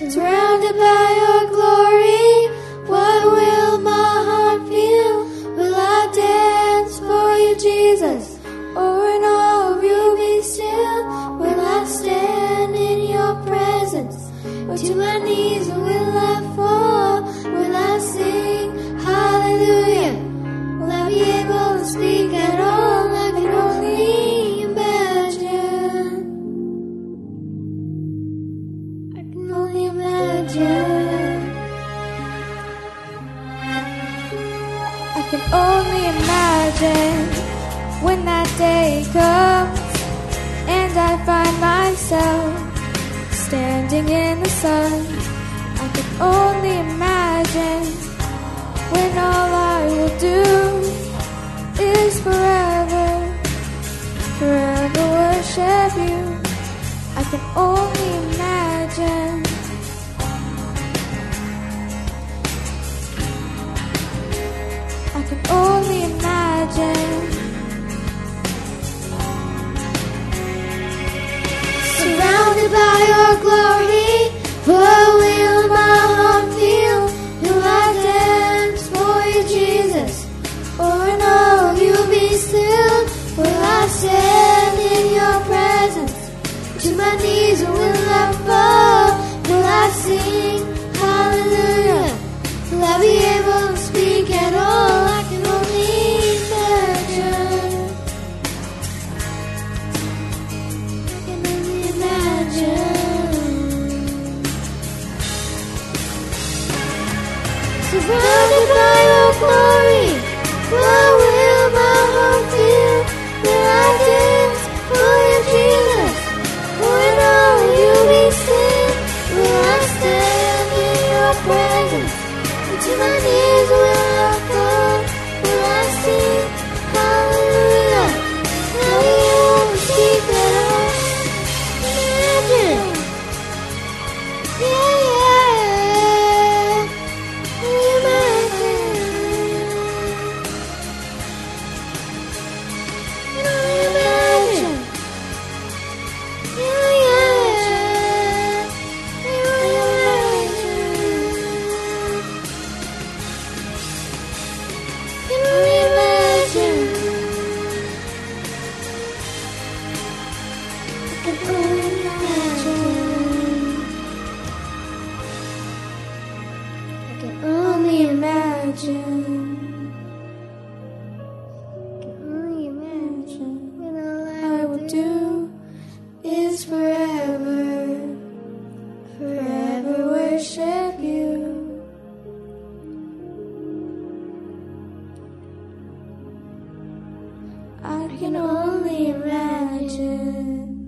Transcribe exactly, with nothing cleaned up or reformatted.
Surrounded by your glory, what will my heart feel? Will I dance for you, Jesus? Or in awe of you be still? Will I stand in your presence? Or to my knees will I fall? Will I sing hallelujah? Will I be able to speak at all? I can only imagine. I can only imagine. I can only imagine when that day comes and I find myself standing in the sun. I can only imagine when all I will do is forever, forever worship you. I can only imagine. I can only imagine. Surrounded by your glory, what will my heart feel? Will I dance for you, Jesus? Or in all you be still? Will I stand in your presence? To my knees will I fall? Will I sing hallelujah? Will I be able to speak at all? I can only imagine. I can only imagine. Surrounded by your glory, what will my heart feel? Will I dance for you, Jesus? When all you be still? Will I stand in your presence? To my knees will I fall? Will I sing hallelujah? Will I be able to speak at all? Imagine. Yeah, yeah. Imagine. Can only imagine. Yeah, yeah. Can only imagine. Can only imagine. I can only imagine. I can only imagine. I can only imagine. When all I will do is forever, forever worship you. I can only imagine.